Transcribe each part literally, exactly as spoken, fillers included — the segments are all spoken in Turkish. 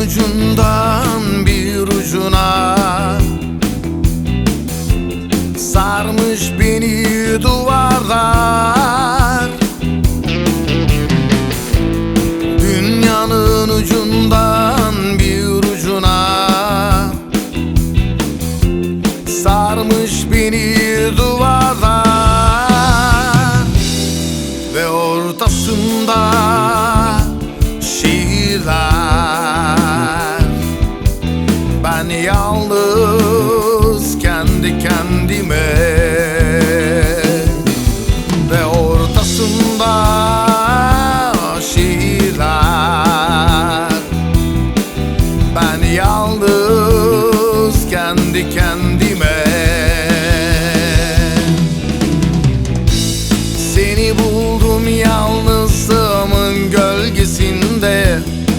ucundan bir ucuna sarmış beni duvarlar. Dünyanın ucundan bir ucuna sarmış beni duvarlar. Ve ortasında şiirler. Ben yalnız kendi kendime. Ve ortasında şiirler. Ben yalnız kendi kendime. Seni buldum yalnızlığımın gölgesinde.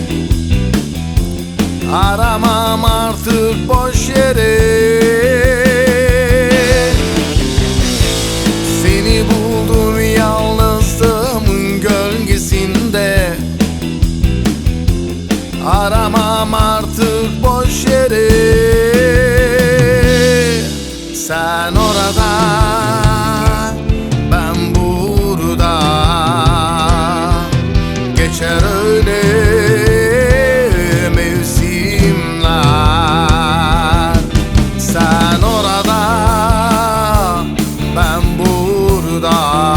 Aramam artık boş yere. Seni buldum yalnızlığımın gölgesinde. Aramam artık boş yere. Sen orada, ben burada. Geçer öyle mevsimler. Sen orada, ben burada.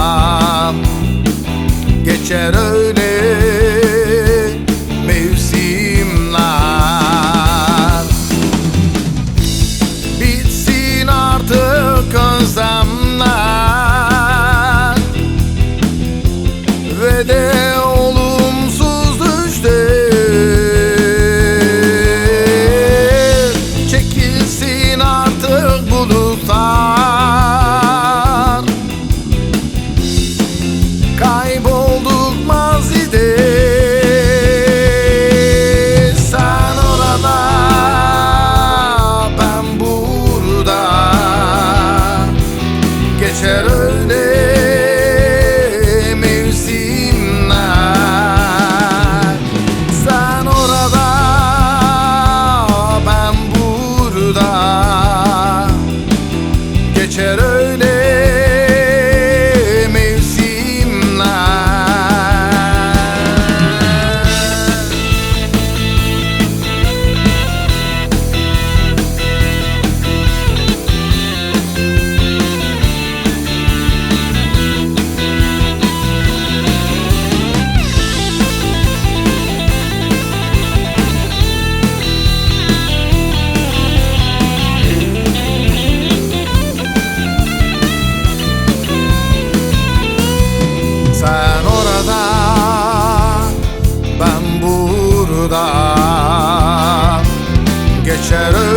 Geçer öyle mevsimler. Bitsin artık özlemler ve de olumsuz düşler. Çekilsin artık bulutlar. Kaybolduk mazide. Sen orada, ben burada. Geçer öyle mevsimler. Sen orada, ben burada. Geçer öyle sen orada, ben burada. Geçer